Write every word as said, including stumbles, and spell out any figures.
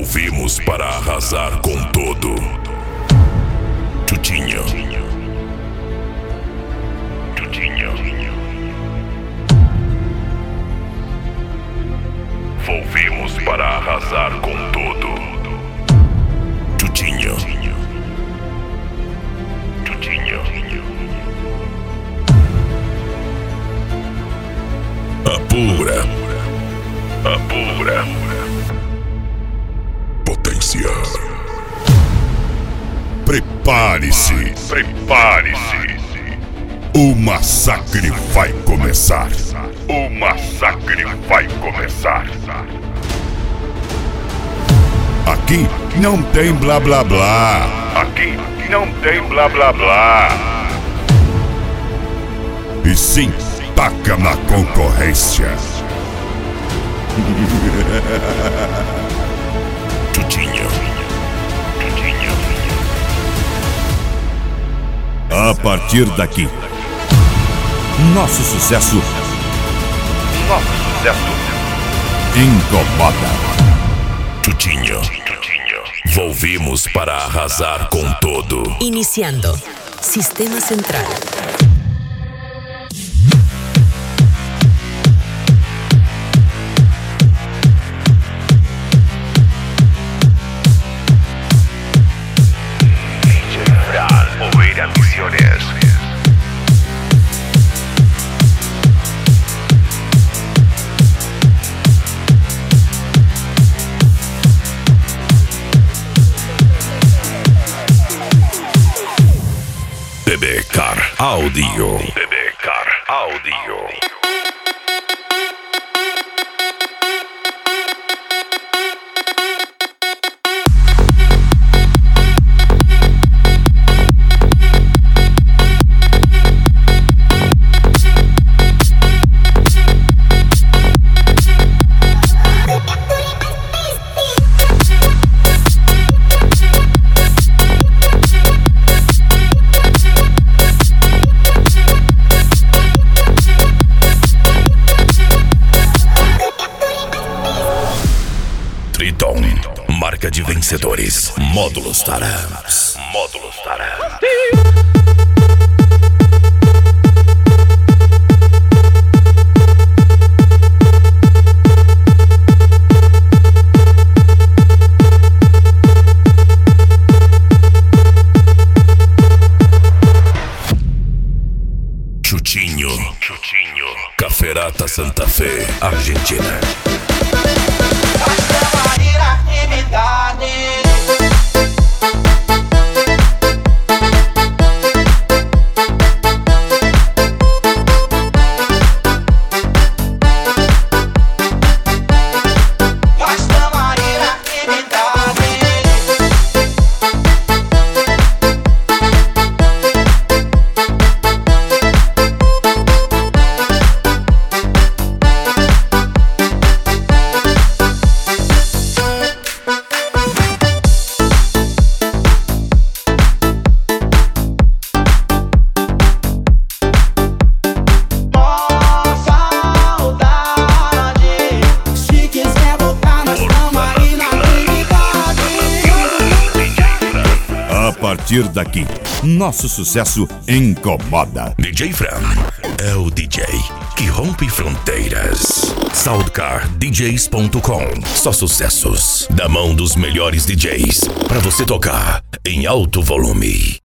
Volvimos para arrasar com tudo. Chutinho. Chutinho. Volvimos para arrasar com tudo. Chutinho. Chutinho. Apura. Apura. Potência. Prepare-se. Prepare-se. O massacre vai começar. O massacre vai começar. Aqui não tem blá blá blá. Aqui não tem blá blá blá. E sim, taca na concorrência. Chutinho. Chutinho. A partir daqui, nosso sucesso. Nosso sucesso. Incomoda. Chutinho. Volvimos para arrasar com tudo. Iniciando. Sistema Central. Mover ambiciones. B B Car Audio. B B Car Audio. Triton, marca de vencedores. Módulos Taramps. Módulos Taramps. Chutinho. Chutinho. Caferata Santa Fe, Argentina. A partir daqui, nosso sucesso incomoda. D J Fran é o D J que rompe fronteiras. Soundcar D Js ponto com. Só sucessos da mão dos melhores D Js pra você tocar em alto volume.